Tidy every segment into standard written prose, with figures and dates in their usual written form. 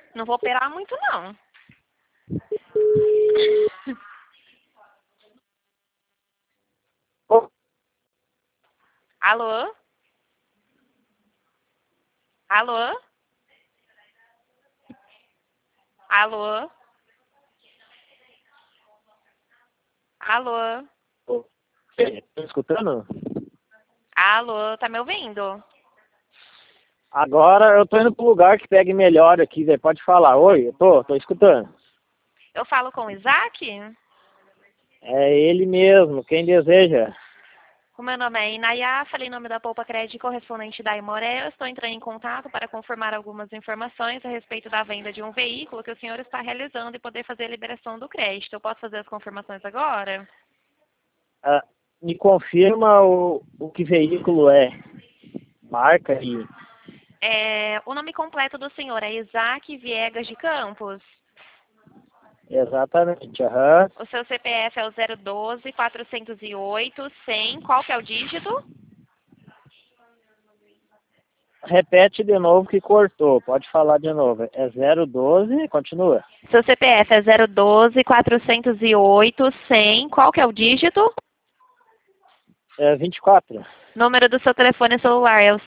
Não vou operar muito, não. Ô, Alô? Alô? Alô? Alô? ô, tá escutando? Alô? Tá me ouvindo? Agora eu tô indo pro lugar que pegue melhor aqui, velho. Pode falar. Oi, eu tô escutando. Eu falo com o Isaac? É ele mesmo, quem deseja. O meu nome é Inayá, falei em nome da Poupa Crédito correspondente da Imoré. Eu estou entrando em contato para confirmar algumas informações a respeito da venda de um veículo que o senhor está realizando e poder fazer a liberação do crédito. Eu posso fazer as confirmações agora? Ah, me confirma o que veículo é. Marca e. O nome completo do senhor é Isaac Viegas de Campos. Exatamente, aham. O seu CPF é o 012-408-100. Qual que é o dígito? Repete de novo que cortou. Pode falar de novo. É 012, continua. Seu CPF é 012-408-100. Qual que é o dígito? É 24. Número do seu telefone celular é o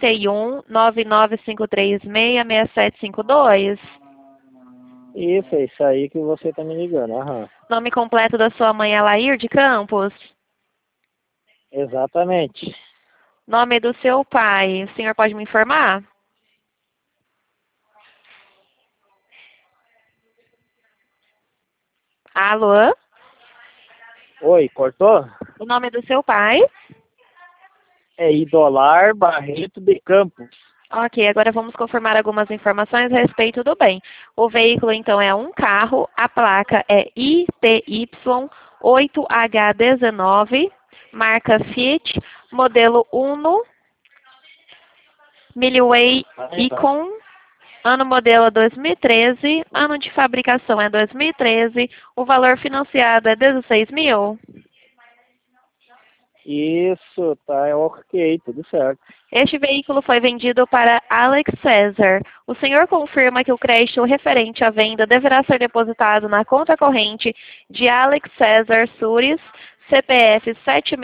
51-99536-6752. Isso, é isso aí que você tá me ligando. Aham. Nome completo da sua mãe é Lair de Campos. Exatamente. Nome do seu pai, o senhor pode me informar? Alô? Oi, cortou? O nome do seu pai? É Idolar Barreto de Campos. Ok, agora vamos confirmar algumas informações a respeito do bem. O veículo, então, é um carro, a placa é IPY8H19, marca Fiat, modelo Uno, Mileway Icon, ano modelo é 2013, ano de fabricação é 2013, o valor financiado é 16 mil. Isso, tá, é ok, tudo certo. Este veículo foi vendido para Alex César. O senhor confirma que o crédito referente à venda deverá ser depositado na conta corrente de Alex César Sures, CPF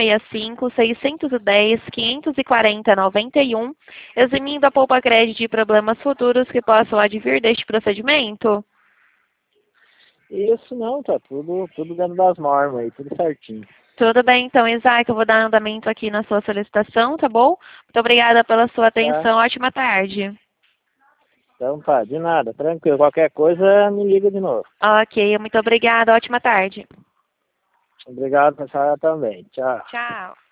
765-610-540-91, eximindo a poupa crédito de problemas futuros que possam advir deste procedimento? Isso não, tá tudo dentro das normas aí, tudo certinho. Tudo bem, então, Isaac, eu vou dar andamento aqui na sua solicitação, tá bom? Muito obrigada pela sua Tá? atenção. Ótima tarde. Então tá, de nada, tranquilo. Qualquer coisa, me liga de novo. Ok, muito obrigada. Ótima tarde. Obrigado, pessoal, também. Tchau. Tchau.